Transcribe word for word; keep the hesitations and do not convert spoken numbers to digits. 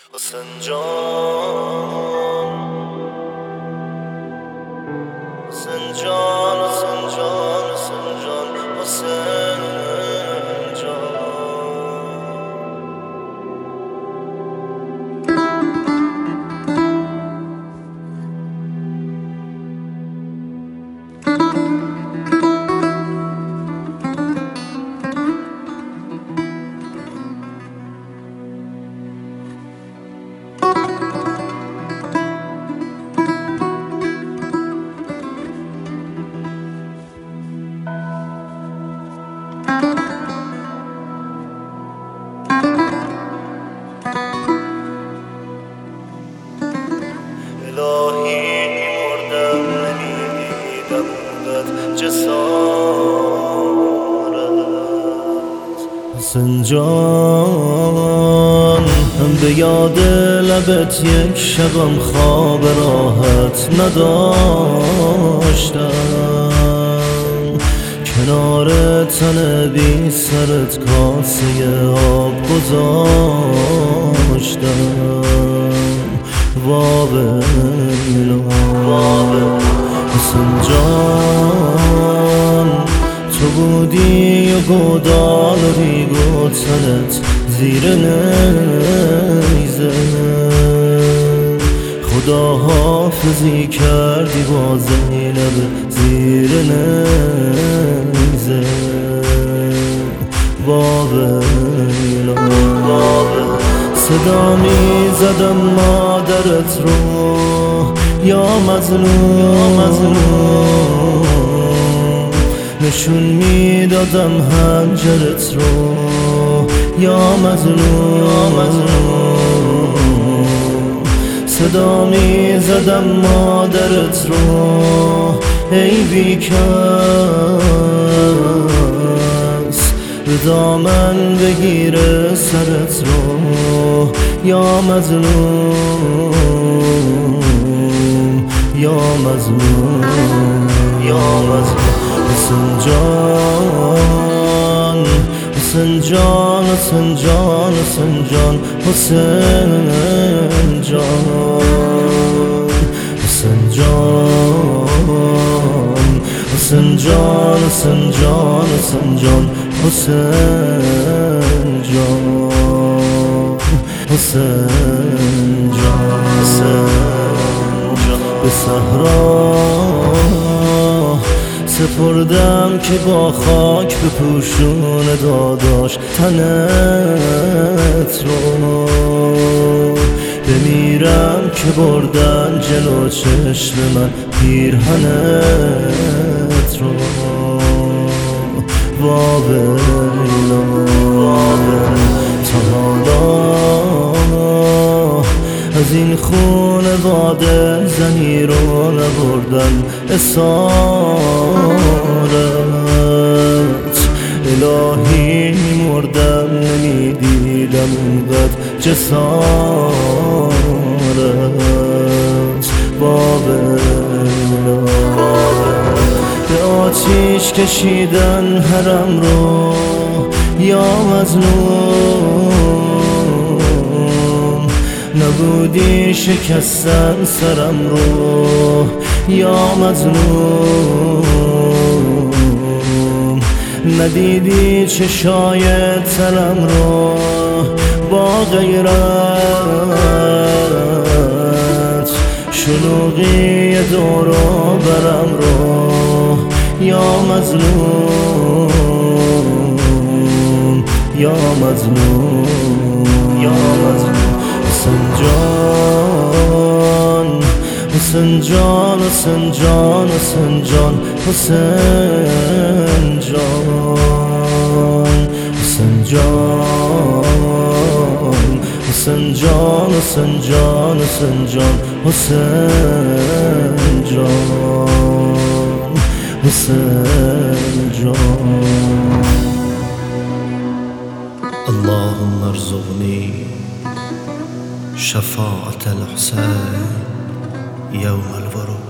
حسین جان، حسین جان، حسین جان، حسین جان، حسین جان. الهی مردم نمیدیدم اونقدر جسارت. حسین جان، هم به یاد لبت یک شبم خواب راحت نداشتم، کنار تن بی سرت کاسه آب گذاشتم. وابلا حسین جان، تو بودی و گودال و ریگو تنت زیر نیزه، خدا حافظی کردی با زینب زیر نیزه. وابلا صدا می زدم مادرت رو یا مظلوم، یا مظلوم، نشون می دادم هنجرت رو یا مظلوم، یا مظلوم، صدا می زدم مادرت رو ای بیکس، به دامن بگیره سرت رو یا مظلوم، یا مظلوم، یا مظلوم. حسین جان، حسین جان، حسین جان، حسین جان، حسین جان، حسین جان، حسین جان، حسین جان، حسین جان، حسین جان، حسین جان، حسین جان. به صحرا سپردم که با خاک به پوشون داداش تنت رو، بمیرم که بردن جلو چشم من پیرهنت رو. وابلا تا حالا از این خونواده زنی رو نبردن اسارت. الهی مردم نمیدیدم اونقدر جسارت. وابلا به آتیش کشیدن حرم رو یا مظلوم، نبودی شکستن سرم رو یا مظلوم، ندیدی چشای تنم رو با غیرت، شلوغی دور و برم رو یا مظلوم، یا مظلوم، یا مظلوم. حسین جان، حسین جان، حسین جان، حسین جان، حسین جان، حسین جان، حسین جان، حسین جان، حسین جان، حسین جان، حسین جان. اللهم ارزقني شفاعة الحسين يوم الورود.